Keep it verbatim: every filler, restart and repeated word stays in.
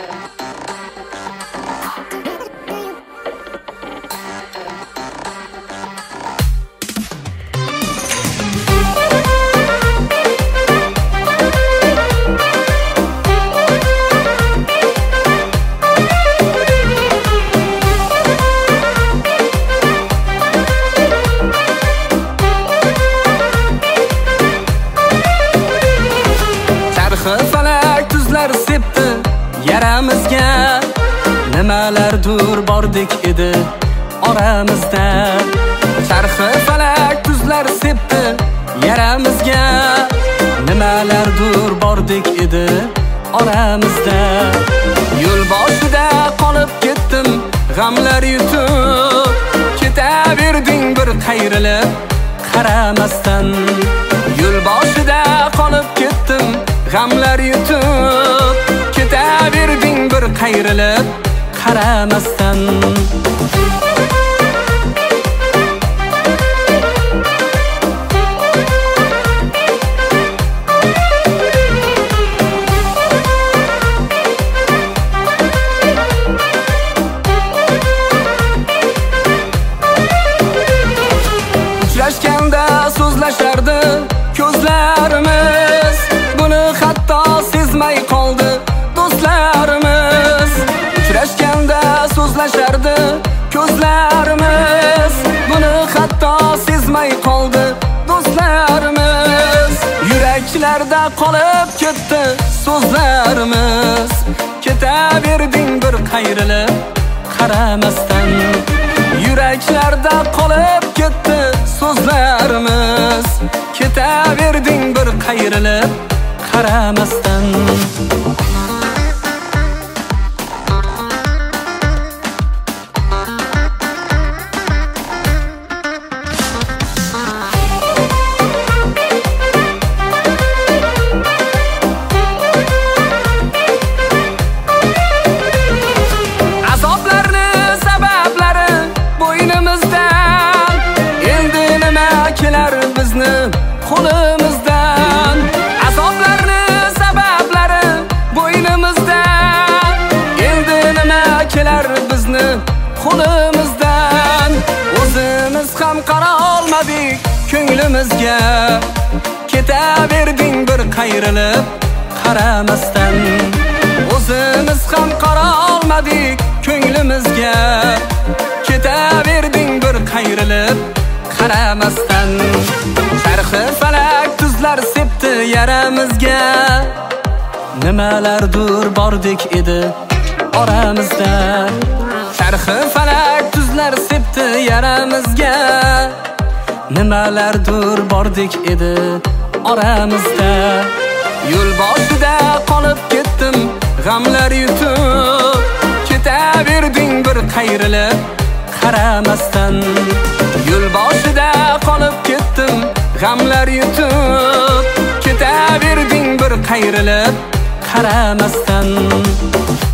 Falak tuzlar sepdi yaramizga, nimalardir bordik edi oramizda. Charxi falak tuzlar sepdi yaramizga, nimalardir bordik edi oramizda. Yo'l boshida qolib ketdim g'amlar yutib, ketaverding bir qayrilib qaramasdan. Yo'l boshida qolib ketdim g'amlar yutib, ketaverding bir qayrilib qaramasdan. Uchrashganda so'zlashardi ko'zlarimiz, buni hatto sezmay qoldi do'stlarimiz. Uchrashganda so'zlashardi ko'zlarimiz, buni hatto sezmay qoldi do'stlarimiz. Yuraklarda qolib ketdi so'zlarimiz, ketaverding bir qayrilib qaramasdan. Yuraklarda qolib ketdi so'zlarimiz, ketaverding bir qayrilib qaramasdan. Azoblarni sabablari bo'ynimizdan, endi nima kelar bizni qo'limizdan. Azoblarni sabablari bo'ynimizdan, endi nima kelar bizni qo'limizdan. O'zimiz ham qara olmadik ko'nglimizga, ketaverding bir qayrilib qaramasdan. O'zimiz ham qara olmadik ko'nglimizga, ketaverding bir qayrilib qaramasdan. Charxi falak tuzlar sepdi yaramizga, nimalardir bordik edi oramizda. Charxi falak tuzlar sepdi yaramizga, nimalardir bordik edi oramizda. Yo'l boshida qolib ketdim g'amlar yutib, ketaverding bir qayrilib qaramasdan. Yo'l boshida qolib ketdim g'amlar yutib, ketaverding bir qayrilib qaramasdan.